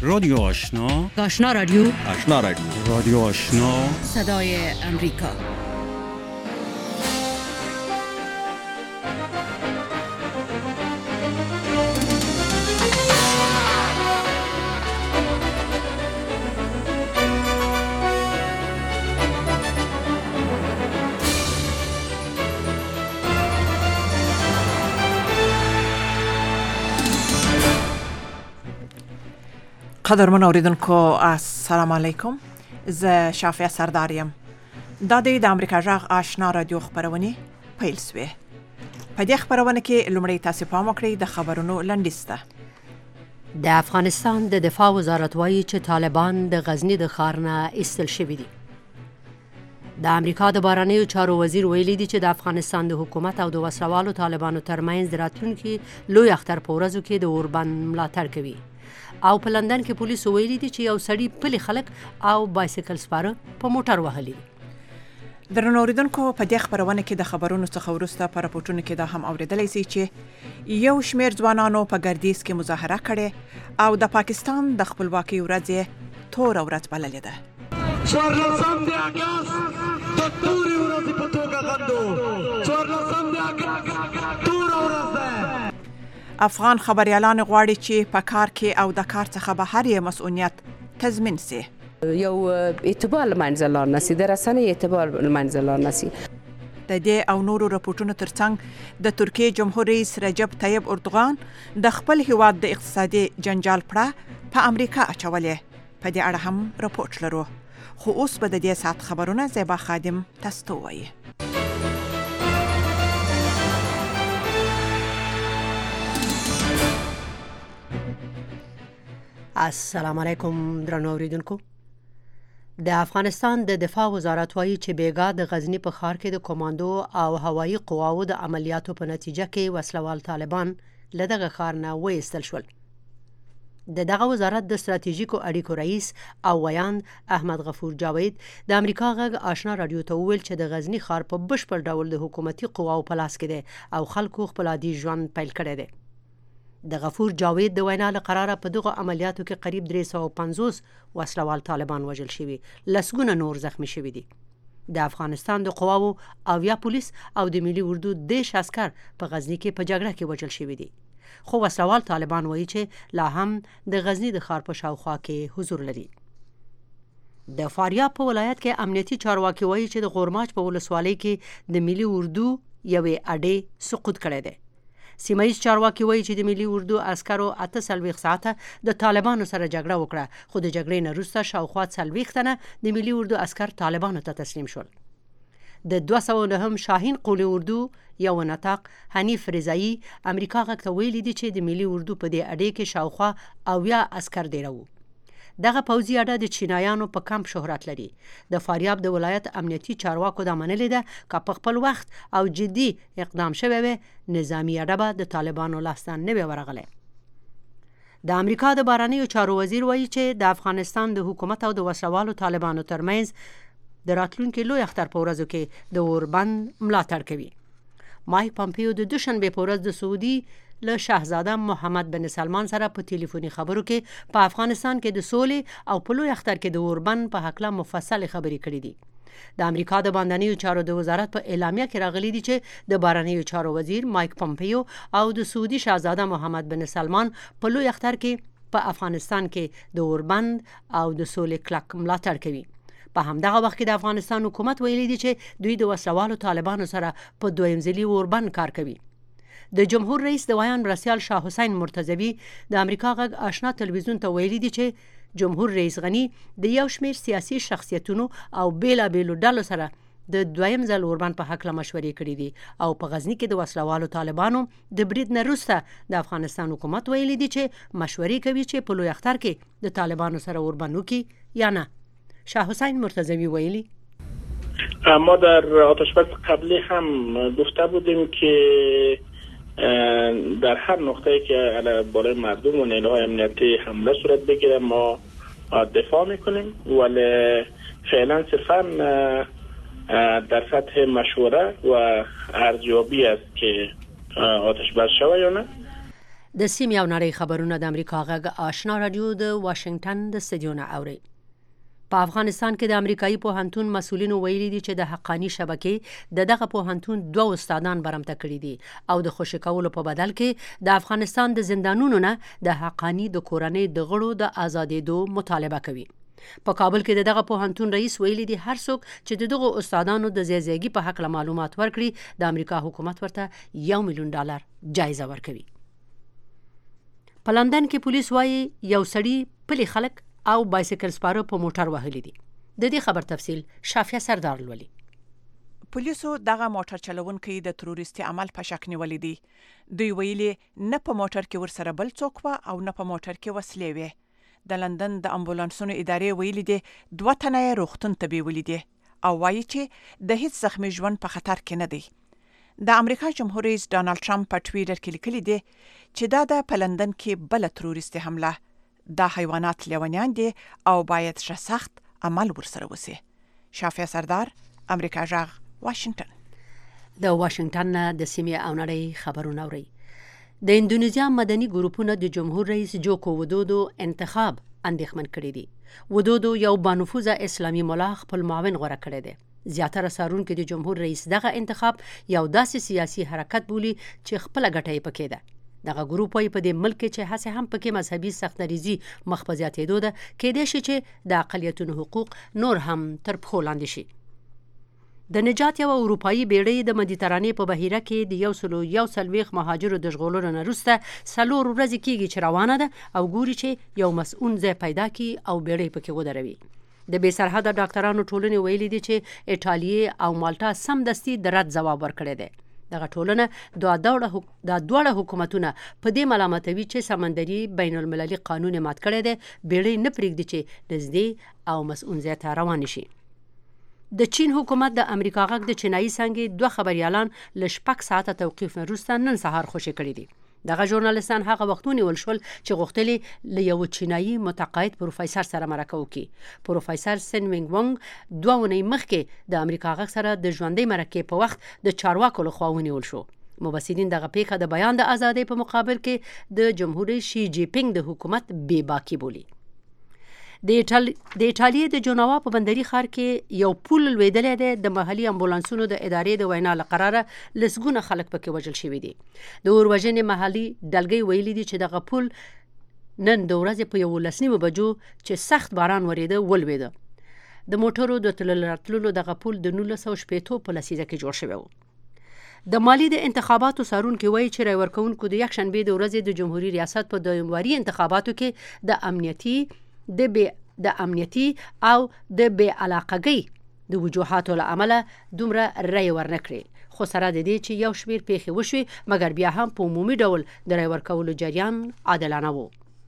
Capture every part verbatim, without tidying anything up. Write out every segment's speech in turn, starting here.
رادیو آشنا، آشنا رادیو، آشنا رادیو، رادیو آشنا، صدای امریکا. قدرمن اوریدونکو السلام علیکم. زه شافیه سرداریم. دا د امریکا جغ آشنا رادیو خبرونه پیل سوی. په دې خبرونه کې لومړی تاسو پام وکړئ د خبرونو لنډیسته. د افغانستان د دفاع وزارت وایي چې طالبان د غزنی د ښار نه ایستل شوي دي. د امریکا د بهرنیو چارو وزیر ویلي دی چې د افغانستان د حکومت او د وسلوالو طالبانو ترمنځ د راتلونکي لوی اختر په ورځو کې د اوربند ملاتړ کوي. او په لندن کې پولیسو ویلي دي چې یو سړی پلي خلک او بایسیکل سپاره په موټر وهلي. درنو اوریدونکو په دې خبرونه کې د خبرونو څخه وروسته په راپورټونو کې دا هم اوریدلای شئ چې یو شمېر ځوانانو په ګردیز کې مظاهره کړې او د پاکستان د خپلواکۍ ورځ تور ورځ بللې ده. څوارلسم د اګست د تورې ورځې په توګه غندو. څوارلسم د اګست تور ورځ ده. افغان خبريالان غواړي چې په کار کې او د کار څخه بهر یې مسؤلیت تضمین سي. یو اعتبار منځ لار نسی د رسنۍ اعتبار منځ لار نسی. د دې او نورو راپورټونو ترڅنګ د ترکیې جمهور رئیس رجب طیب اردوغان د خپل هیواد د اقتصادي جنجال پړه په امریکا اچولې. په دې اړه هم راپورټ لرو. خو اوس به د دې ساعت خبرونه زیبا خادم تاسو ته وایي. السلام علیکم درنو اوریدونکو. د افغانستان د دفاع وزارت وایي چې بیګا د غزنی په ښار کې د کمانډو او هوایي قواو د عملیاتو په نتیجه کې وسلوال طالبان له دغه ښار نه وایستل شول. د دغه وزارت د ستراتیژیکو اړیکو رئیس او ویاند احمد غفور جاوید د امریکا غږ آشنا رادیو ته وویل چې د غزنی ښار په بشپړ ډول د حکومتي قواو په لاس کې دی او خلکو خپل عادي ژوند پیل کړی دی. د غفور جاوید د وینا له قراره په دغه عملیاتو کې قریب درې سوه او پنځوس وسلوال طالبان وژل شوي، لسګونه نور زخمی شوي دي. د افغانستان د قواو اویا پولیس او د ملي اردو دېرش عسکر په غزنی کې په جګړه کې وژل شوي دي. خو وسلوال طالبان وایي چې لا هم د غزنی د ښار په شاوخوا کې حضور لري. د فاریاب په ولایت کې امنیتي چارواکي وایي چې د غورماچ په ولسوالۍ کې د ملي اردو یوې اډې سقوط کړی دی. سیمایي چارواکي وایي چې د ملي اردو عسکرو اته څلوېښت ساعته د طالبانو سره جګړه وکړه، خو د جګړې نه وروسته شاوخوا څلوېښت تنه د ملي اردو عسکر طالبانو ته تسلیم شول. د دوه سوه نهم شاهین قول اردو یو نطاق حنیف رضایی امریکا غږ ته ویلي دي چې د ملي اردو په دې اډې کې شاوخوا اویا عسکر دیره وو. دغه پوځي اډه د چینایانو په کمپ شهرت لري. د فاریاب د ولایت امنیتي چارواکو دا منلې ده که په خپل وخت او جدي اقدام شوی وي نظامی اډه به د طالبانو لاسته نه وي ورغلی. د امریکا د بهرنیو چارو وزیر وایي چې د افغانستان د حکومت او د وسلوالو طالبانو ترمنځ د راتلونکي لوی اختر په ورځو کې د اوربند ملاتړ کوي. مایک پامپیو د دوشنبې په ورځ د سعودي له شاهزاده محمد بن سلمان سره په ټلیفوني خبرو کې په افغانستان کې د سولې او په لوی اختر کې د اوربند په هکله مفصل خبرې کړې دي. د امریکا د بهرنیو چارو د وزارت په اعلامیه کې راغلي دي چې د بهرنیو چارو وزیر مایک پامپیو او د سعودي شاهزاده محمد بن سلمان په لوی اختر کې په افغانستان کې د اوربند او د سولې کلک ملاتړ کوي. په همدغه وخت کې د افغانستان حکومت ویلي دي چې دوی د وسلوالو طالبانو سره په دویم ځلي اوربند کار کوي. د جمهور رئیس د ویان مرسیال شاه حسین مرتضوی د امریکا غږ آشنا تلویزیون ته ویلي دي چې جمهور رئیس غنی د یو شمېر سیاسي شخصیتونو او بیلابیلو ډلو سره د دویم ځل اوربند په هکله مشورې کړې دي او په غزنی کې د وسلوالو طالبانو د برید نه وروسته د افغانستان حکومت ویلي دي چې مشورې کوي چې په لوی اختر کې د طالبانو سره اوربند وکړي یا نه. شاه حسین مرتضوی ویلي ما در آتشبس قبلی هم گفته بودیم که در هر نقطه‌ای که علی بالای مردم و نیروهای امنیتی حمله صورت بگیره ما دفاع میکنیم، ولی فعلا صرفا در سطح مشوره و ارزیابی است که آتش بس شود یا نه. د سیمې او نړۍ خبرونه د امریکا غږ آشنا رادیو د واشنگټن د استودیو نه اوري. په افغانستان کې د امریکایي پوهنتون مسؤلینو ویلي دي چې د حقانی شبکې د دغه پوهنتون دوه استادان برمته کړي دي او د خوشی کولو په بدل کې د افغانستان د زندانونو نه د حقانی د کورنۍ د غړو د آزادېدو مطالبه کوي. په کابل کې دغه پوهنتون رئیس ویلي دي هر څوک چې دغه استادانو د زیږیږي په حق معلومات ورکړي د امریکا حکومت ورته یو میلیون ډالر جایزه ورکوي. په لندن کې پولیس وایي یو سړی پلی خلک او بایسیکل سپاره په موټر وهلي دي. د دې خبر تفصیل شافیه سردار لولي. پولیسو دغه موټر چلونکي د تروریستي عمل په شک نیولې دي. دوی ویلي نه په موټر کې ورسره بل څوک و او نه په موټر کې وسلې وې. د لندن د امبولانسونو ادارې ویلي دي دوه تنه یې روغتون ته بیولي دي او وایي چې د هیڅ زخمي ژوند په خطر کې نه دی. د امریکا جمهور رئیس ډانلډ ټرمپ په ټویټر کې لیکلي دي چې دا د په لندن کې بل تروریستي حمله دا حیوانات لیونیان دي او باید ښه سخت عمل ورسره وسی. شافیه سردار، امریکا غږ، واشنگټن. د واشنگټن نه د سیمې او نړۍ خبرونه اوري. د اندونیزیا مدني ګروپونو د جمهور رئیس جوکو ودودو انتخاب اندېښمن کړی دی. ودودو یو بانفوذه اسلامي ملا خپل معاون غوره کړی دی. زیاتره څارونکو د جمهور رئیس دغه انتخاب یو داسې سیاسي حرکت بولي چې خپل ګټه یې پکې ده. دغه ګروپ وايي په دې ملک کې چې هڅه هم پکې مذهبي سختدریزي مخ په زیاتېدو ده، کېدای شي چې د اقلیتونو حقوق نور هم تر پښو لاندې شي. د نجات یو اروپایي بیړۍ د مدیترانې په بحیره کې د یو سلو یو څلوېښت مهاجرو د ژغورلو نه وروسته څلور ورځې کېږي چې روانه ده او ګوري چې یو مسؤون ځای پیدا کړي او بیړۍ پکې ودروي. د بې سرحده ډاکټرانو ټولنې ویلي دي چې ایټالیې او مالټا سمدستي د رد ځواب ورکړی دی. دغه ټولنه دا دواړه حکومتونه په دې ملامتوي چې سمندري بین المللي قانون مات کړی دی، بیړۍ نه پرېږدي چې نږدې او مسؤون ځای ته روان شي. د چین حکومت د امریکا غږ د چینایي څانګې دوه خبریالان له شپږ ساعته توقیف نه وروسته نن سهار خوشي کړي دي. دغه ژورنالیستان هغه وخت ونیول شول چې غوښتل له یو چینایي متقاعد پروفیسر سره مرکه وکړي. پروفیسر سن وینګ وانګ دوه اونۍ مخکې د امریکا غږ سره د ژوندۍ مرکې په وخت د چارواکو لخوا ونیول شو. مبصرین دغه پیښه د بیان د ازادۍ په مقابل کې د جمهور رئیس شي جی پینګ د حکومت بې باکي بولي. د ایټالیې د جنوا په بندري ښار کې یو پل لوېدلی دی. د محلي امبولانسونو د ادارې د وینا له قراره لسګونه خلک پکې وژل شوي دي. د اور وژنې محلي ډلګۍ ویلي دي چې دغه پل نن د ورځې په یولس نیمو بجو چې سخت باران ورېده ولوېده. د موټرو د تللو راتللو دغه پل د نولس سوه شپېتو په لسیزه کې جوړ شوی و. د مالي د انتخاباتو څارونکي وایي چې رای ورکوونکو د یکشنبې د ورځې د جمهوري ریاست په دویمواري انتخاباتو کې د امنیتي د بې د امنیتي او د بې علاقګۍ د وجوهاتو له امله دومره رای ورنکړي، خو سره د دې چې یو شمېر پیښې وشوي مګر بیا هم په عمومي ډول د رای ورکولو جریان عادلانه و.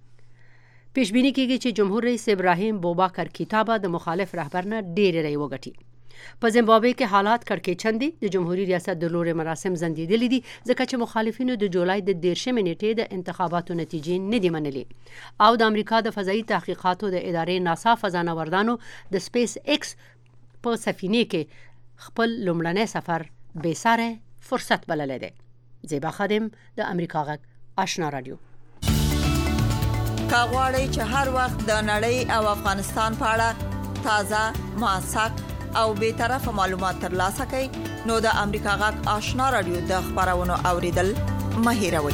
پیشبیني کېږي چې جمهور رئیس ابراهیم بوباکر کیتا به د مخالف رهبر نه ډېرې رای وګټي. په زیمبابوې کې حالات کړکېچن دي. د جمهوریت ریاست د لوري مراسم ځنډېدلي دي ځکه چې مخالفینو د جولای د دېرشمې نیټې د انتخاباتو نتیجې نه دي منلي او د امریکا د فضایي تحقیقاتو د ادارې ناسا فضانوردانو د سپیس ایکس په سفینې کې خپل لومړنی سفر بې ساري فرصت بللی دی. زیبا خادم، د امریکا غږ، آشنا رادیو. که غواړئ چې هر وخت د نړۍ او افغانستان په اړه تازه، موثق او بې طرفه معلومات ترلاسه کړئ نو د امریکا غږ آشنا رادیو د خبرونو اوریدل مه هېروئ.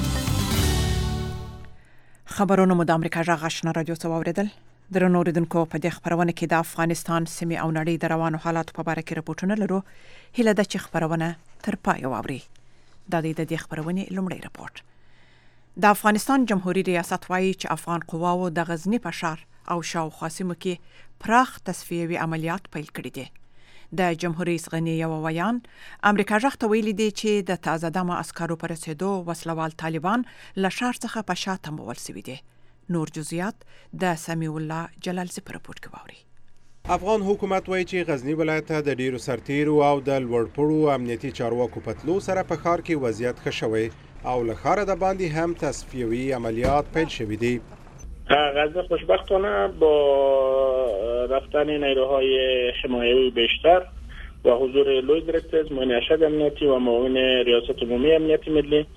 خبرونه مو د امریکا غږ آشنا رادیو څخه اوریدل. درنو اوریدونکو، په دې خبرونه کې د افغانستان سیمې او نړۍ د روانو حالاتو په اړه کې راپورټونه لرو. هیله ده چې خبرونه تر پای واوري. دا د دې خبرونې لومړی راپورټ. د افغانستان جمهوریت ریاست وایي چې افغان قواو د غزنی په ښار او شاوخوا سیمو کې پراخ تصفیوي عملیات پیل کړي دي. د جمهور رئیس غنی یو ویان امریکا غږ ته ویلي دی چې د تازه دمه عسکرو پر رسیدو وسلوال طالبان له ښار څخه په شاته مول شوي دي. نور جزئیات د سمیع الله جلالزی په راپور کې واوري. افغان حکومت وایي چې غزنی ولایت د ډیرو سرتیرو او د لوړپوړو امنیتي چارواکو په تلو سره په ښار کې وضعیت ښه شوی او له ښاره د باندې هم تصفیوي عملیات پیل شوي دي. غزه خوشبختانه با رفتن نیروهای حمایوی بیشتر و حضور لوی دیرکتور معین ارشد امنیتی و معاون ریاست عمومی امنیت ملی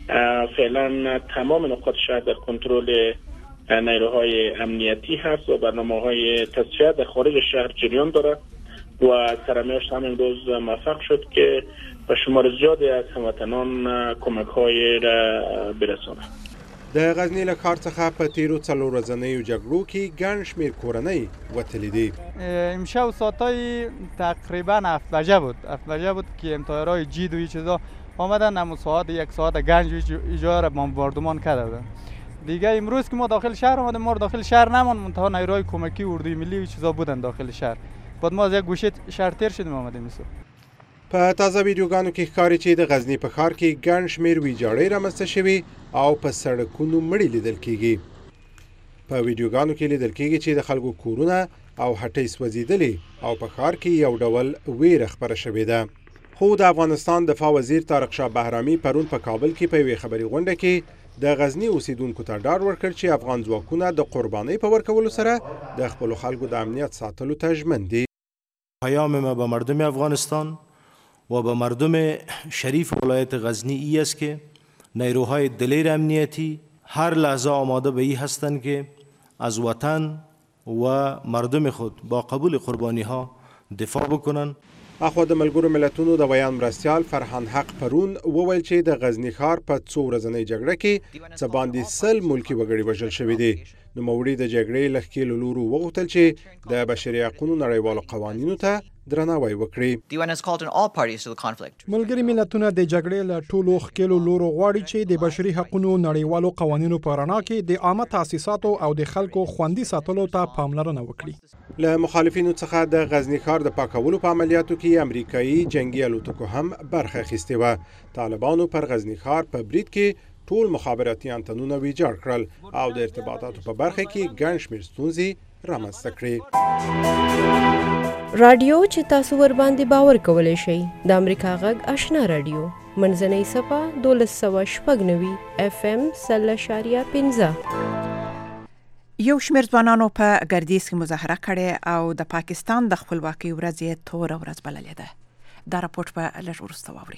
فعلا تمام نقاط شهر در کنترل نیروهای امنیتی هست و برنامه‌های تصفیه در خارج شهر جریان داره و سرمیاشت هم امروز موفق شد که به شمار زیادی از هموطنان کمک‌های را برسانه. د غزنی له ښار څخه په تیرو څلور ورځنیو جګړو کې ګڼ شمېر کورنۍ وتلي دي. امشب ساعتای تقریبا هفت بجه بود هفت بجه بود که امتحارهای جید و این چیزا آمدن، اما ساعت یک ساعت گنج ایجا را بمباردمان کرده بودن. دیگه امروز که ما داخل شهر آمدیم، ما داخل شهر نمان، منتها نیروهای کمکی اردوی ملی و چیزا بودن داخل شهر. بعد ما از یک گوشه شهر تیر شدیم آمدیم میسو. په تازه ویډیوګانو کې ښکاري چې د غزنی په ښار کې ګڼ شمېر ویجاړۍ رامنځته شوي او په سړکونو مړي لیدل کېږي. په ویډیوګانو کې لیدل کېږي چې د خلکو کورونه او هټۍ سوځېدلې او په ښار کې یو ډول ویره خپره شوې ده. خو د افغانستان دفاع وزیر طارق شاه بهرامي پرون په کابل کې په یوې خبري غونډه کې د غزنی اوسیدونکو ته ډاډ ورکړ چې افغان ځواکونه د قربانۍ په ورکولو سره د خپلو خلکو د امنیت ساتلو ته ژمن دي. پیام ما به مردم افغانستان و به مردم شریف ولایت غزنی ای است که نیروهای دلیر امنیتی هر لحظه آماده به این هستند که از وطن و مردم خود با قبول قربانی ها دفاع بکنند. اخو د ملګرو ملتونو د بیان مرستیال فرحان حق پرون وویل چې د غزنی ښار په څو ورځنۍ جګړه کې څه باندې سل ملکی وګړي وژل شوي دي. نوموړي د جګړې له ښکېلو لورو وغوښتل چې د بشري حقوقو نړیوالو قوانینو ته درناوی وکړي. ملګري ملتونه د جګړې له ټولو ښکېلو لورو غواړي چې د بشري حقوقو نړیوالو قوانینو په رڼا کې د عامه تاسیساتو او د خلکو خوندي ساتلو ته پاملرنه وکړي. له مخالفینو څخه د غزنی ښار د پاکولو په عملیاتو کې امریکایي جنگي الوتکو هم برخه اخیستې وه. طالبانو پر غزنی ښار په برید کې ټول مخابراتي انتنونه ویجاړ کړل او د ارتباطاتو په برخه کې ګڼ شمېر ستونزې رامنځته کړې. رادیو چې تاسو ور باندې باور کولی شئ د امریکا غږ آشنا رادیو منځنۍ صفه دولس سوه شپږ نوي اف ام سل اشاریه پنځه. یو شمېر ځوانانو په ګردیز کې مظاهره کړې او د پاکستان د خپلواکۍ ورځ یې توره ورځ بللې ده. دا راپورټ په لږ وروسته واورئ.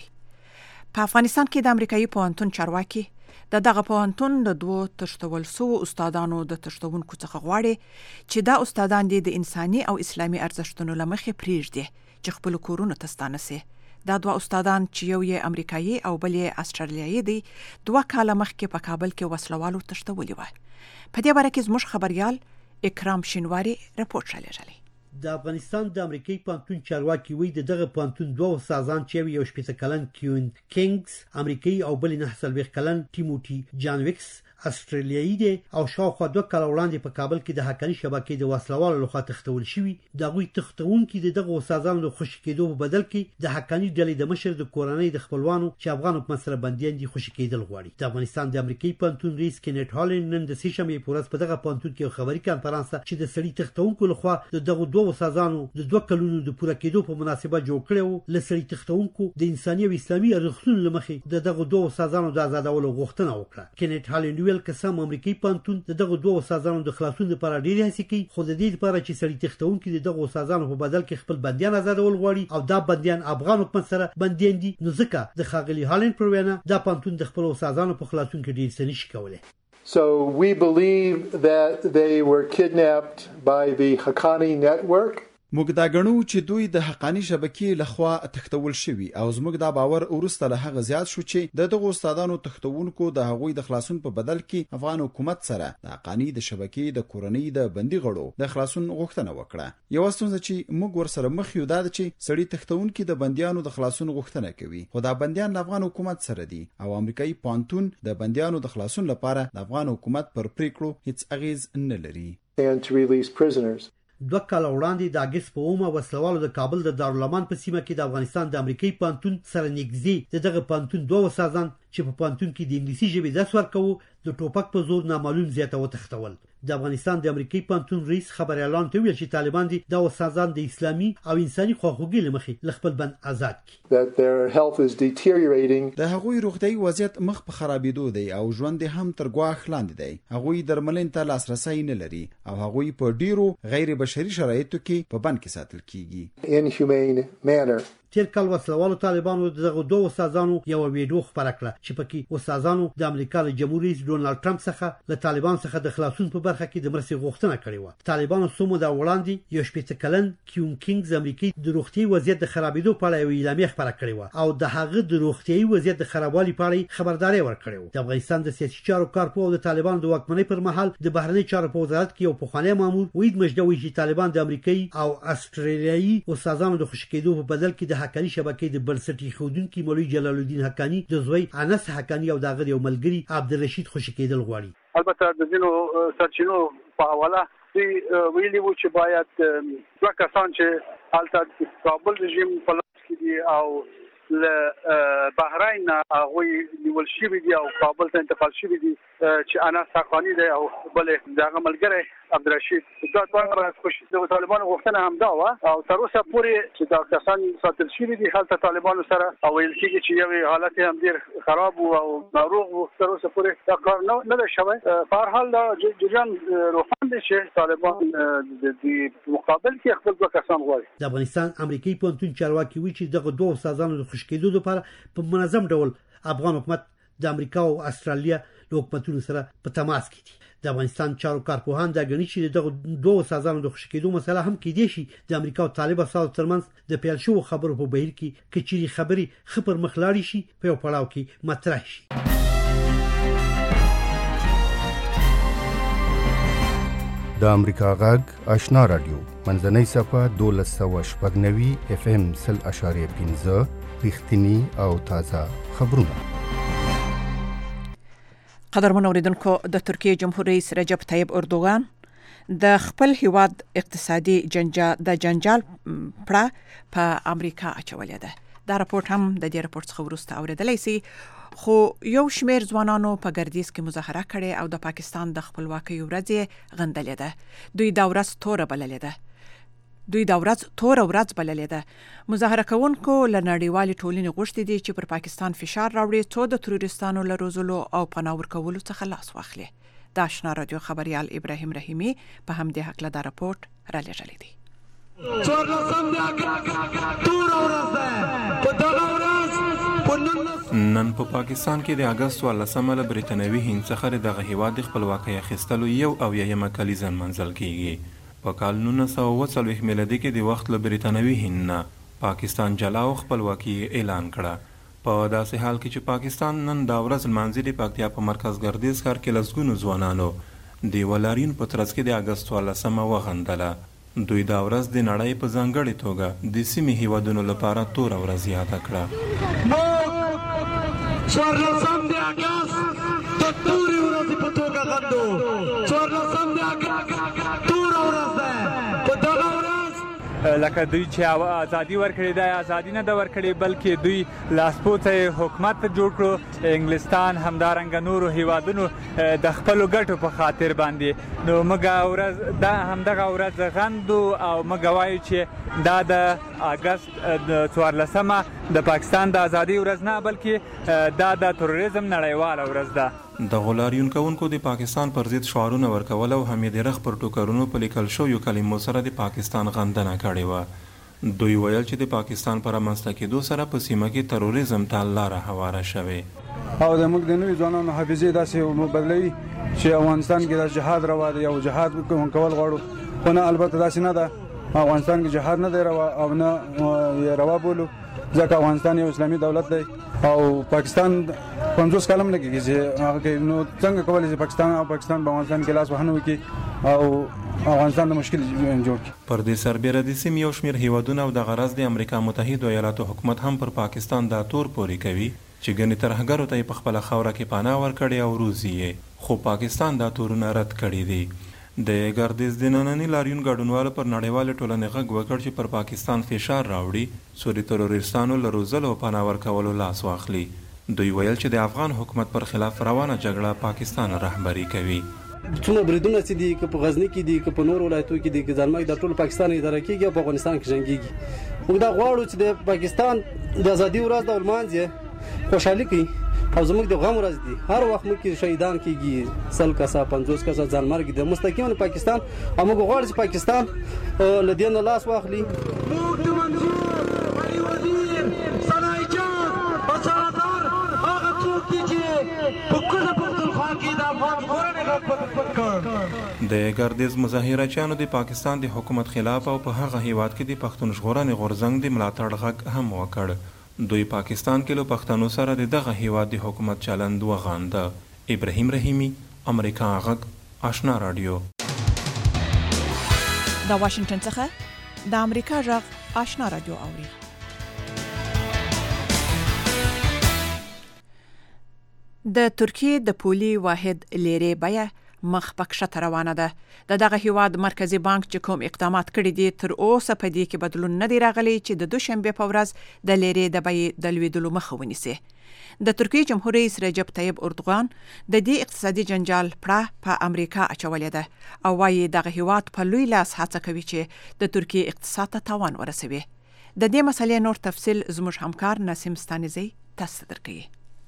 په افغانستان کې د امریکایي پوهنتون چارواکي د دغه پوهنتون د دوو تښتول سوو استادانو د تښتونکو څخه غواړي چې دا استادان دې د انساني او اسلامي ارزښتونو له مخې پرېږدي چې خپلو کورونو ته ستانه سي. دا دوه استادان چې یو یې امریکایي او بل یې استرالیایي دی دوه کاله مخکې په کابل کې وسلوالو تښتولي وه. په دې باره کې زموږ خبریال اکرام شینواري رپورټ رالیږلی. د افغانستان د امریکایي پوهنتون چارواکي وایي د دغه پوهنتون دوه استادان چې یو شپېته کلن کیون کینګز امریکایي او بل نه څلوېښت کلن ټیموټي جان ویکس استرالیایي دی او شاوخوا دوه کاله وړاندې په کابل کې د حقاني شبکې د وسلوالو لخوا تښتول شوي. د هغوی تښتونکي د دغه استادانو د خوشي کېدو په بدل کې د حقاني ډلې د مشر د کورنۍ د خپلوانو چې افغان حکومت سره بندیان دي خوشي کېدل غواړي. د افغانستان د امریکایي پوهنتون رئیس کینټ هالن نن د سې شنبې په ورځ په دغه پوهنتون کې یو خبري کانفرانس چې د سړي تښتونکو لخوا د دغه دوه استادانو د دوه کلونو د پوره کېدو په مناسبت جوړ کړی و. له سړي تښتونکو د انساني او اسلامي ارزښتونو له مخې د دغه دوه استادانو د آزادولو غوښتنه وکړه. کینټ هالن ویل که سم امریکایي پوهنتون د دغه دوه استادانو د خلاصون لپاره ډېرې هڅې کوي، خو د دې لپاره چې سړي تښتونکي د دغه استادانو په بدل کې خپل بندیان آزادول غواړي او دا بندیان افغان حکومت سره بندیان دي، نو ځکه د ښاغلي هالن پر وینا دا پوهنتون د خپلو استادانو په خلاصون کې ډېر څه نشي کولی. So we believe that they were kidnapped by the Haqqani network. موږ دا ګڼو چې دوی د حقاني شبکې لخوا تښتول شوي او زموږ دا باور وروسته له هغه زیات شو چې د دغو استادانو تښتونکو د هغوی د خلاصون په بدل کې افغان حکومت سره د حقاني د شبکې د کورنۍ د بندي غړو د خلاصون غوښتنه وکړه. یوه ستونزه چې موږ ورسره مخ یو دا ده چې سړي تښتونکي د بندیانو د خلاصون غوښتنه کوي، خو دا بندیان له افغان حکومت سره دي او امریکایي پوهنتون د بندیانو د خلاصون لپاره د افغان حکومت پر پریکړو هیڅ اغیز نه لري. دوه کاله وړاندې د اګست په اومه وسلوالو د کابل د دارالامان په سیمه کې د افغانستان د امریکایي پوهنتون سره نږدې د دغه پوهنتون دوه استادان چې په پوهنتون کې د انګلیسي ژبې درس ورکوه د ټوپک په زور نامعلوم ځای ته وتښتول. د افغانستان د امریکایي پوهنتون رئیس خبریالانو ته ویل چې طالبان دي دا استادان د اسلامي او انساني خواخوږۍ له مخې له خپل بند آزاد کړي. د هغوی روغتیايي وضعیت مخ په خرابېدو دی او ژوند هم تر ګواښ لاندې دی. هغوی درملنې ته لاسرسی نه لري او هغوی په ډیرو غیر بشري شرایطو کې په بند کې ساتل کیږي. تیر کال وسلوالو طالبانو دغه دوه استادانو یو ویډیو خبره کړه چې پکې استادانو د امریکا د جمهور رئیس ډونالد ټرمپ څخه له طالبان څخه د خلاصون په برخه کې د مرستې غوښتنه کړې و. طالبانو سمو د وړاندې یو شپږ کلن کیون کینګز امریکایي د روغتي وضعیت د خرابېدو په اړه یو اعلامیه خبره کړې و او د هغه د روغتي وضعیت د خرابوالي په اړه خبرداري ورکړې و. د افغانستان د سیاسي چارو کارپوه او د طالبانو د واکمنۍ پر مهال د بهرنی چارو په وزارت کې یو پخوانی مامور وید مجدوي چې طالبان د امریکایي او استرالیایي استادانو د خوشی کېدو په بدل کې د حقاني شبکې د بنسټي خودونکو مولوی جلال الدین حقانی د زوی انس حقانی او دغه یو ملګری عبدالرشید خوشی کېدل غواړي. البته د دینو سرچینو په حواله دی ویلي وو چې باید دوه کسان چې البته کابل رژیم په لاس کې دي او له بحرین هغه نیول شوی دی او کابل ته انتقال شوی دی چې انس حقانی دی او بل دغه ملګری عبدالرشید دا ټول خوش د طالبانو غوښتنه هم دا و او تر اوسه پورې چې دا کسان ساتل شوی دي هلته طالبانو سره او ویل کېږي چې یو حالت هم ډیر خراب او ناروغ و تر اوسه پورې دا کار نه نه شوی. په هر حال دا جریان روښانه دي چې طالبان د مقابل کې خپل دوه کسان غواړي. د افغانستان امریکایي پونتون چارواکي وی چې دغه دوه استادانو د خوشکېدو لپاره په منظم ډول افغان حکومت د امریکا او استرالیا له حکومتونو سره په تماس کې دي. د افغانستان چارو کارپوهان دا غني چې دغه دوه استادانو د خوشکېدو مسله هم کې دي شي د امریکا او طالب اساسو ترمنځ د پیل شو خبرو په بهیر کې کچيري خبري خبر مخلاړي شي په یو پړاو کې مطرح شي. د امریکا غږ آشنا رادیو منځنۍ صفه دولس سوه شپږ نوي اف ام سل اشاریه پنځه رښتینی او تازه خبرونه. قدرمن اوریدونکو د ترکیه جمهور رئیس رجب طیب اردوغان د خپل هیواد اقتصادي جنجال د جنجال پړه په امریکا اچولې ده. دا راپورټ هم د دې راپورټ څخه وروسته اوریدلای شي خو یو شمیر ځوانانو په ګردیز کې مظاهره کړې او د پاکستان د خپلواکۍ ورځ غندلې ده. دوی دا ورځ تور بللې ده. دوی دا ورځ تور ورځ بللې ده. مظاهره کوونکو له نړیوالې ټولنې غوښتي دي چې پر پاکستان فشار راوړي څو د تروریستانو له روزلو او پناه ورکولو څخه لاس واخلي. د آشنا رادیو خبريال ابراهیم رحیمی په همدې حق له دا راپورټ را لېږلی دی. نن په پاکستان کې د اگست ولسمه له بریتانوي هند څخه دغه هیواد خپلواکۍ اخیستلو یو او یمه کلیزه منځل کیږي. په کال نولس سوه اوه څلوېښت میلادي کې د وخت له بریتانوي هند نه پاکستان جلا او خپلواکي اعلان کړه. په داسې حال کې چې پاکستان نن دا ورځ لمانځي د پکتیا په مرکز ګردیز ښار کې لسګونو ځوانانو د ولارین په ترڅ کې د اگست ولسمه وغندله. دوی دا ورځ د نړۍ په ځانګړې توګه د سیمې هیوادونو لپاره توره ورځ یاده کړه. څوارلسم د اګست د تورې ورځې په توګه غندو. څوارلسم د اګست توره ورځ ده. په دغه ورځ لکه دوی چې ازادي ورکړې ده ازادي نه ده ورکړې بلکې دوی لاسپوڅی حکومت جوړ کړو. انګلستان همدارنګه نورو هیوادونو د خپلو ګټو په خاطر باندې نو موږ ورځ دا همدغه ورځ غندو او موږ وایو چې دا د اګست د څوارلسمه د پاکستان د ازادي ورځ نه بلکې دا د تروریزم نړیواله ورځ ده. د غلاریون کوونکو د پاکستان پر ضد شعارونه ورکول او حمید رخ پر ټوکرونو په لیکل شویو کلمو سره د پاکستان غندنه کړې وه. دوی ویل چې د پاکستان پر رامنځته کېدو سره په سیمه کې تروریزم ته لاره هواره شوې او د موږ د نوي ځوانانو حافظې داسې بدلوي چې افغانستان کې د جهاد روا دی او جهاد کول غواړو خو نه البته داسې نه ده. افغانستان کې جهاد نه دی روا او نه یې روا بولو ځکه افغانستان یو اسلامي دولت دی او پاکستان پنځوس کلم نه کېږي چې هغه نو څنګه کولی شي پاکستان او پاکستان په افغانستان کې لاس وهنه وکړي او افغانستان د مشکل جوړ کړي. پر دې سربیره د سیمې یو شمېر هیوادونه او د غرض د امریکا متحده ایالاتو حکومت هم پر پاکستان دا تور پورې کوي چې ګنې ترهګرو ته یې په خپله خاوره کې پناه ورکړې او روزي یې خو پاکستان دا تورونه رد کړي دي. د ګردیز د ننني لاریون ګډونوالو پر نړیوالې ټولنې غږ وکړ چې پر پاکستان فشار راوړي څو د تروریستانو له روزلو او پناه ورکولو لاس واخلي. دوی ویل چې د افغان حکومت پر خلاف روانه جګړه پاکستان رهبري کوي. څومره بریدونه چې دي که په غزني کې دي که په نور ولایتو کې دي که ځانمرګ د ټول پاکستان اداره کېږي او په افغانستان کې جنګېږي. موږ دا غواړو چې د پاکستان د ازادي ورځ د ولمانځي خوشحالي کوي او زموږ د غم ورځ دي. هر وخت موږ کې شهیدان کېږي سل کسه پنځوس کسه ځانمرګ دي مستقیما پاکستان او موږ غواړو چې پاکستان له دې نه لاس واخلي. د ګردیز مظاهرچیانو د پاکستان د حکومت خلاف او په هغه هیواد کې د پښتون ژغورنې غورځنګ د ملاتړ غږ هم وکړ. دوی پاکستان کې له پښتنو سره د دغه هیواد د حکومت چلند وغانده. ابراهیم رحیمی، امریکا غږ، آشنا رادیو. د واشنگټن څخه د امریکا غږ آشنا رادیو اوري. د ترکیه د پولي واحد لیرې بیه مخ په کښته روانه ده. د دغه هیواد مرکزی بانک چې کوم اقدامات کړي دي تر اوسه په دې کې بدلون نه دی راغلی چې د دوشنبه په ورځ د لیرې د بیې د لوېدلو مخه ونیسي. د ترکیه جمهور رئیس رجب طیب اردوغان د دې اقتصادي جنجال پړه په امریکا اچولې ده او وايي دغه هیواد په لوی لاس هڅه کوي چې د ترکیه اقتصاد ته تاوان ورسوي. د دې مسلې نور تفصیل زموږ همکار نسیم ستانیزی تاسو درکوي.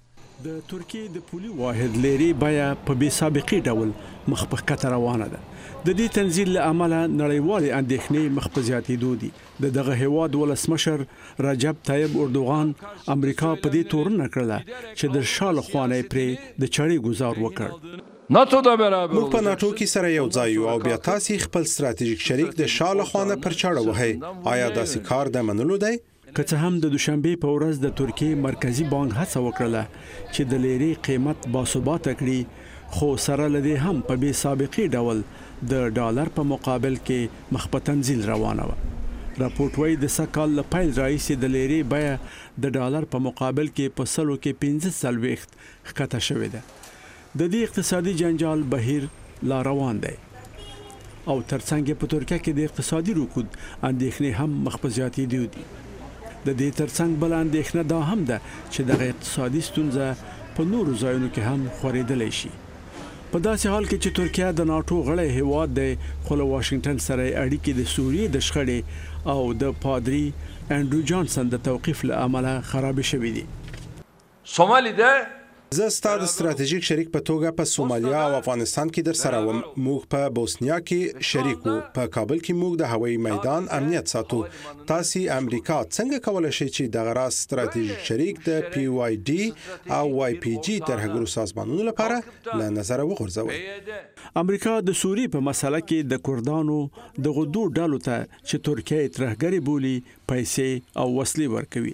د ترکیه د پولي واحد لیرې بیه په بې سابقې ډول مخ په کښته روانه ده. د دې تنزیل له امله نړیوالې اندېښنې مخ په زیاتېدو دي. د دغه هیواد ولسمشر رجب طیب اردوغان امریکا په دې تورنه کړله چې د شا له خوا نه پرې د چړې ګزار وکړ. ناتو دا برابر موږ په ناتو کې سره یو ځای یو او بیا تاسو خپل ستراتیژیک شریک د شا له خوا نه پر چړه وهئ. آیا داسې کار د منلو دی؟ که څه هم د دوشنبه په ورځ د ترکیه مرکزی بانک هڅه وکړه چې د لیرې قیمت باثباته کړي، خو سره لدی هم په بې سابقې ډول د ډالر په مقابل کې مخ په تنزیل روانه و. راپورټ وايي د سکهال له پیل راهیسې د لیرې بیه د ډالر په مقابل کې په سلو کې پنځه څلوېښت ښکته شوې ده. د دې اقتصادي جنجال بهیر لا روان دی او ترڅنګ په ترکیه کې د اقتصادي رکود اندېښنې هم مخ په زیاتېدو دي. د دې ترڅنګ بل اندېښنه دا هم ده چې دغه اقتصادي ستونزه په نورو ځایونو کې هم خورېدلی شي. په داسې حال کې چې ترکیه د ناټو غړی هیواد دی، خو له واشنګټن سره اړیکې د سوریې د شخړې او د پادری انډرو جانسن د توقیف له امله خراب شوې دي. سومالیده زه ستاسو ستراتیژیک شریک په توګه په سومالیا او افغانستان کې در سره وم. موږ په بوسنیا کې شریک وو. په کابل کې موږ د هوایي میدان امنیت ساتو. تاسو امریکا څنګه کولای شئ چې د غراس ستراتیژیک شریک د پی وای ډي او وای پی جي ترهګرو سازمانونو لپاره له نظر وغورځوي؟ امریکا د سوریې په مسله کې د کردانو د غدو ډالو ته چې ترکیه ترهګری بولی پیسې او وسلې ورکوي.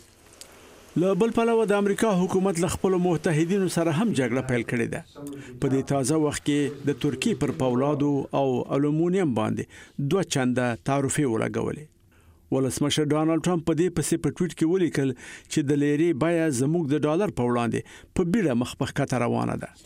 له بل پلوه د امریکا حکومت له خپل متحدینو سره هم جګړه پیل کړې ده. په دې تازه وخت کې د ترکیه پر پولادو او الومنیم باندې دوه چنده تعرفې ولګولې. ولسمشر ډانلډ ټرمپ په دې پسې په ټویټ کې ولیکل چې د لیرې بیه زموږ د ډالر په وړاندې په بیړه مخ په کښته روانه ده.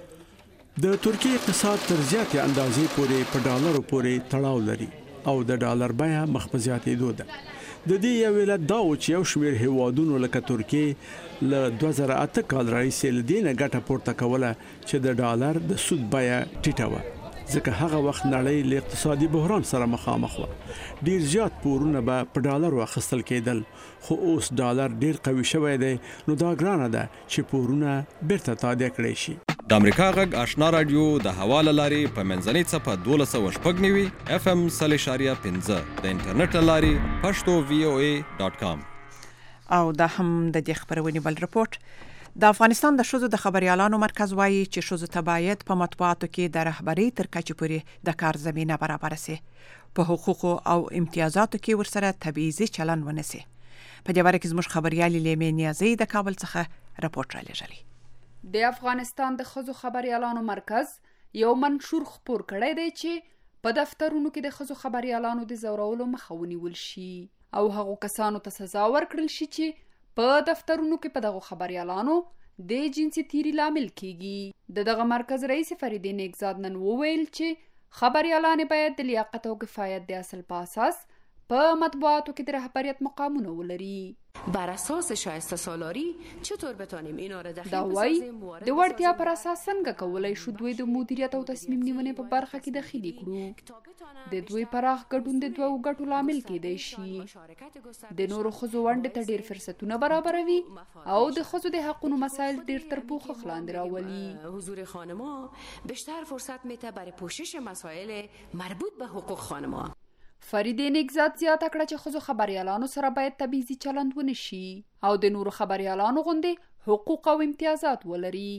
د ترکیه اقتصاد تر زیاتې اندازې پورې په ډالرو پورې تړاو لري او د ډالر بیه مخ په زیاتېدو ده. د دې یو علت دا و چې یو شمېر هیوادونو لکه ترکیه له دوه زره اته کال راهیسې له دې نه ګټه پورته کوله چې د ډالر د سود بیه ټیټه وه، ځکه هغه وخت نړۍ له اقتصادي بحران سره مخامخ وه. ډیر زیات پورونه به په ډالرو اخیستل کېدل، خو اوس ډالر ډیر قوي شوی دی، نو دا ګرانه ده چې پورونه بیرته تادیه کړی شي. د امریکا غږ آشنا رادیو د حواله لارې په منځنۍ څپه دولس سوه شپږ نوي اف ام سل اشاریه پنځه د انټرنیټ له لارې پښتو وی او ای ډاټ کام. او دا هم د دې خبرونې بل رپورټ. د افغانستان د ښځو د خبريالانو مرکز وایي چې ښځو ته باید په مطبوعاتو کې د رهبرۍ تر کچې پورې د کار زمینه برابر شي، په حقوقو او امتیازاتو کې ورسره تبعیضي چلن ونه شي. په دې باره کې زموږ خبريالې لیمې نیازی د کابل څخه رپورټ را لېږلی. د افغانستان د ښځو خبريالانو مرکز یو منشور خپور کړی دی چې په دفترونو کې د ښځو خبريالانو د زورولو مخه ونیول شي او هغو کسانو ته سزا ورکړل شي چې په دفترونو کې په دغو خبريالانو د جنسي تیري لامل کیږي. د دغه مرکز رئیس فریدې نیکزاد نن وویل چې خبريالانې باید د لیاقت او کفایت د اصل په اساس په مطبوعاتو کې د رهبریت مقامونه ولري. بر اساس شایسته سالاری چطور بتانیم اینا را دخیل بسازیم؟ د وړتیا پر اساس څنګه کولای شو دوی د مدیریت او تصمیم نیونې په برخه کې دخیل کړو؟ د دوی پراخ ګډون د دوو ګټو لامل کېدای شي. د نورو ښځو ونډې ته ډیر فرصتونه برابروي او د ښځو د حقوقو مسایل ډیر تر پوښښ لاندې راولي. حضور خانم‌ها بیشتر فرصت میده برای پوشش مسائل مربوط به حقوق خانم‌ها. فریدې نیکزاد زیاته کړه چې ښځو خبريالانو سره باید تبعیضي چلند ونه شي او د نورو خبريالانو غوندې حقوق او امتیازات ولري.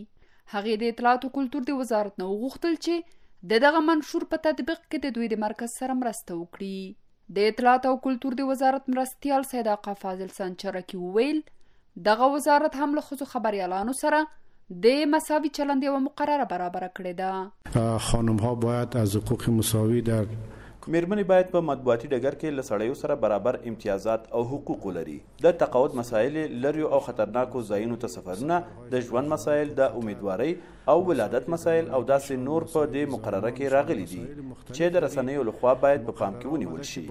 هغې د اطلاعات او کلتور د وزارت نه وغوښتل چې د دغه منشور په تطبیق کې د دوی د مرکز سره مرسته وکړي. د اطلاعات او کلتور د وزارت مرستیال سید آقا فاضل سنچرکی وویل دغه وزارت هم له ښځو خبریالانو سره د مساوی چلند یوه مقرره برابره کړې ده. خانم ها باید از حقوق مساوی در میرمنې باید په مطبوعاتي ډګر کې له سړیو سره برابر امتیازات او حقوق ولري. د تقاعد مسایل، لریو او خطرناکو ځایونو ته سفرونه، د ژوند مسایل، د امیدوارۍ او ولادت مسایل او داسې نور په دې مقرره کې راغلي دي چې د رسنیو لخوا باید په پام کې ونیول شي.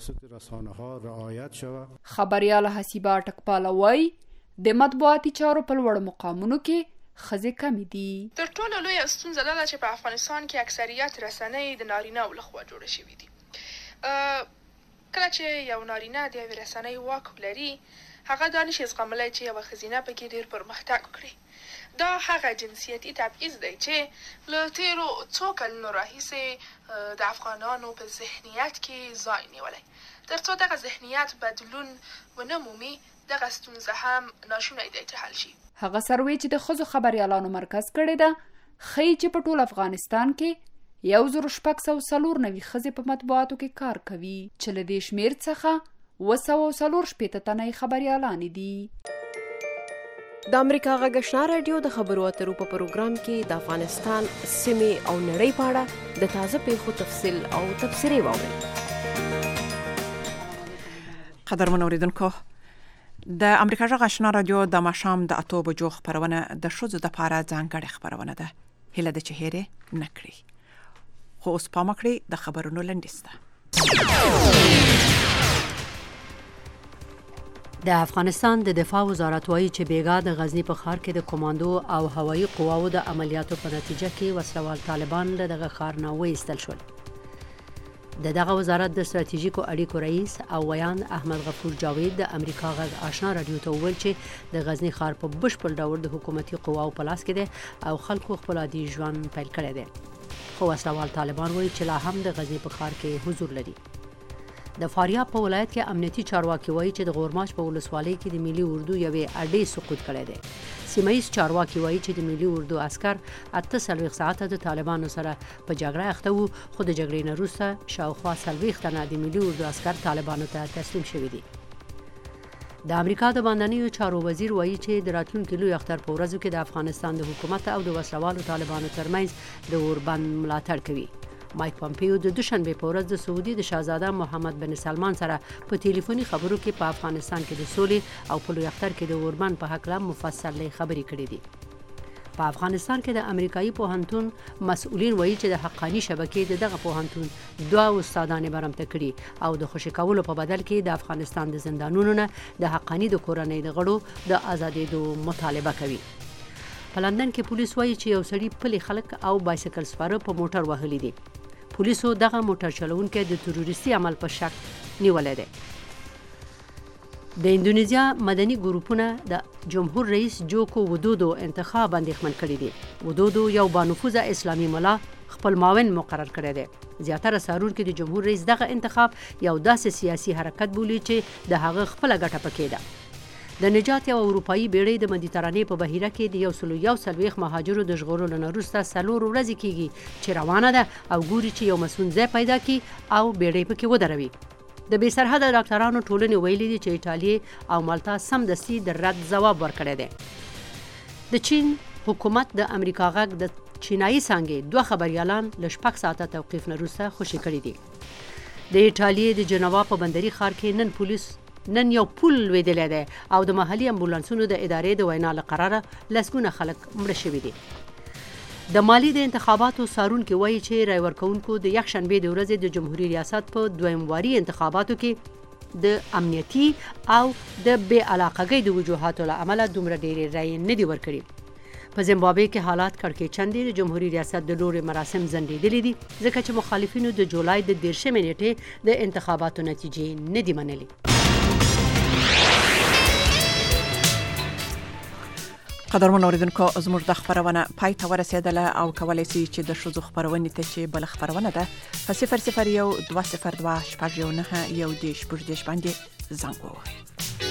خبریال حسیبه ټکپاله وایي د مطبوعاتي چارو په لوړو مقامونو کې ښځې کمې دي. تر ټولو لویه ستونزه دا ده چې په افغانستان کې اکثریت رسنۍ د نارینه‌و لخوا جوړې شوي دي. کله چې یو نارینه د یوې رسنۍ واک ولري، هغه دا نشي زغملی چې یوه ښځینه پکې ډېر پرمختګ وکړي. دا هغه جنسیتي تبعیض دی چې له تېرو څو کلونو راهیسې د افغانانو په ذهنیت کې ځای نیولی. تر څو دغه ذهنیت بدلون ونه مومي، دغه ستونزه هم ناشونی دی چې حل شي. هغه سروې چې د ښځو خبریالانو مرکز کړې ده ښیي چې په ټول افغانستان کې یو زر شپږ سوه څلور نوي ښځې په مطبوعاتو کې کار کوي چې له دې شمېر څخه اووه سوه څلور شپېته تنه خبریالانې دي. د امریکا غږ آشنا راډیو د خبرو اترو په پروګرام کې د افغانستان سیمې او نړۍ په اړه د تازه پیښو تفصیل او تبصرې واورئ. قدرمن اوریدونکو، د امریکا غږ آشنا راډیو د ماښام د اتو بجو خبرونه د ښځو دپاره ځانګړې خبرونه ده. هیله ده چې هېرې نه کړئ. خو اوس پام وکړئ د خبرونو لنډیز ته. د افغانستان د دفاع وزارت وایي چې بیګا د غزنی په ښار کې د کمانډو او هوایي قواو د عملیاتو په نتیجه کې وسلوال طالبان له دغه ښار نه وایستل شول. د دغه وزارت د ستراتیژیکو اړیکو رئیس او ویان احمد غفور جاوید د امریکا غږ آشنا راډیو ته وویل چې د غزنی ښار په بشپړ ډول د حکومتي قواو په لاس کې دی او خلکو خپل عادي ژوند پیل کړی دی. خو وسلوال طالبان وایي چې لا هم د غزنی په ښار کې حضور لري. د فاریاب په ولایت کې امنیتي چارواکي وایي چې د غورماش په ولسوالۍ کې د ملي اردو یوې اډې سقوط کړی دی. سیمه ییز چارواکي وایي چې د ملي اردو عسکر اته څلوېښت ساعته د طالبانو سره په جګړه اخته وو، خو د جګړې نه وروسته شاوخوا څلوېښت تنه د ملي اردو عسکر طالبانو ته تسلیم شوي دي. د امریکا د باندنیو چارو وزیر وایي چې د راتلونکي لوی اختر په ورځو کې د افغانستان د حکومت او د وسلوالو طالبانو ترمنځ د اوربند ملاتړ کوي. مایک پامپیو د دوشنبه په ورځ د سعودي د شاهزاده محمد بن سلمان سره په ټلیفوني خبرو کې په افغانستان کې د سولې او په لوی اختر کې د اوربند په هکله مفصل خبرې کړې دي. په افغانستان کې د امریکایي پوهنتون مسؤلین وایي چې د حقانی شبکې د دغه پوهنتون دوه استادانې برمته کړي او د خوشي کولو په بدل کې د افغانستان د زندانونو نه د حقانی د کورنۍ د غړو د ازادېدو مطالبه کوي. په لندن کې پولیس وایي چې یو سړي پلي خلک او بایسکل سپاره په موټر وهلي دي. پولیسو دغه موټر چلوونکی د تروریستي عمل په شک نیولی دی. د اندونیزیا مدني ګروپونه د جمهور رئیس جوکو ودودو انتخاب اندېښمن کړي دي. ودودو یو بانفوذه اسلامي ملا خپل معاون مقرر کړی دی. زیاتره څارونکي د جمهور رئیس دغه انتخاب یو داسې سیاسي حرکت بولي چې د هغه خپله ګټه پکې ده. د نجات یو اروپایي بیړۍ د مدیترانې په بحیره کې د یو سلو یو څلوېښت مهاجرو د ژغورلو نه وروسته څلور ورځې کېږي چې روانه ده او ګوري چې یو مسون ځای پیدا کړي او بیړۍ پکې ودروي. د بې سرحده ډاکټرانو ټولنې ویلي دي چې ایټالیا او مالټا سمدستي د رد ځواب ورکړی دی. د چین حکومت د امریکا غږ د چینایي څانګې دوه خبریالان له شپږ ساعته توقیف نه وروسته خوشي کړي دي. د ایټالیا د جنوا په بندري ښار کې نن پولیس نن یو پل لویدلی دی او د محلي امبولانسونو د ادارې د وینا له قراره لسګونه خلک مړه شوي دي. د مالي د انتخاباتو څارونکي وایي چې رای ورکوونکو د یکشنبې د ورځې د جمهوري ریاست په دویم واري انتخاباتو کې د امنیتي او د بې علاقګۍ د وجوهاتو له امله دومره ډېرې رایې نه دي ورکړي. په زیمبابوې کې حالات کړکېچن دي. د جمهوري ریاست د لورې مراسم ځنډېدلي دي ځکه چې مخالفینو د جولای د دېرشمې نیټې د انتخاباتو نتیجې نه دي منلي. قدرمن اوریدونکو، زموږ د خبرونه پای ته ورسېدله او کولی سئ چې د ښځو خپرونې ته چې بله خپرونه ده په صفر صفر یو دوه صفر دوه شپږ یو نهه یو دېرش شپږ دېرش باندې زنګ ووهئ.